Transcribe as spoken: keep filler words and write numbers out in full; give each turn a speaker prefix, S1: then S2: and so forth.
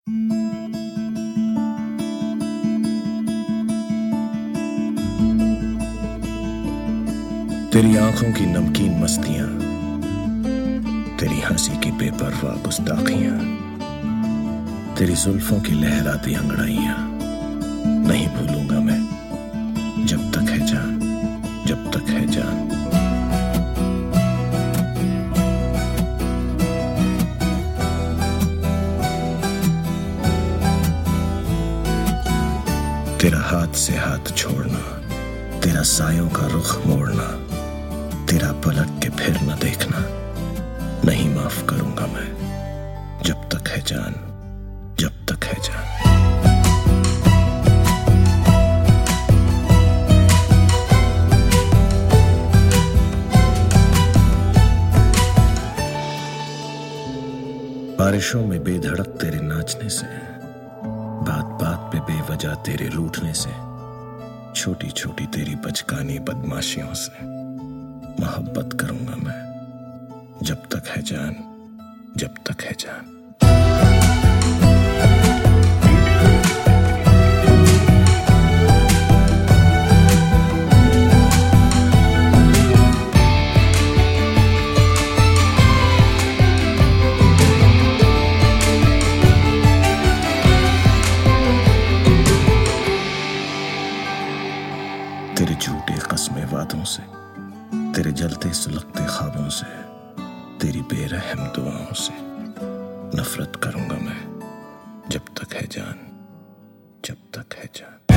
S1: तेरी आंखों की नमकीन मस्तियां, तेरी हंसी की बेपरवाह गुस्ताखियां, तेरी जुल्फों की लहराती अंगड़ाइयां नहीं भूलूंगा मैं, जब तक है जान, जब तक है जान। तेरा हाथ से हाथ छोड़ना, तेरा सायों का रुख मोड़ना, तेरा पलट के फिर न देखना नहीं माफ करूंगा मैं, जब तक है जान, जब तक है जान। बारिशों में बेधड़क तेरे नाचने से, बात बात पे बेवजह तेरे रूठने से, छोटी छोटी तेरी बचकानी बदमाशियों से मोहब्बत करूंगा मैं, जब तक है जान, जब तक है जान। तेरे झूठे कस्मे वादों से, तेरे जलते सुलगते ख्वाबों से, तेरी बेरहम दुआओं से नफरत करूंगा मैं, जब तक है जान, जब तक है जान।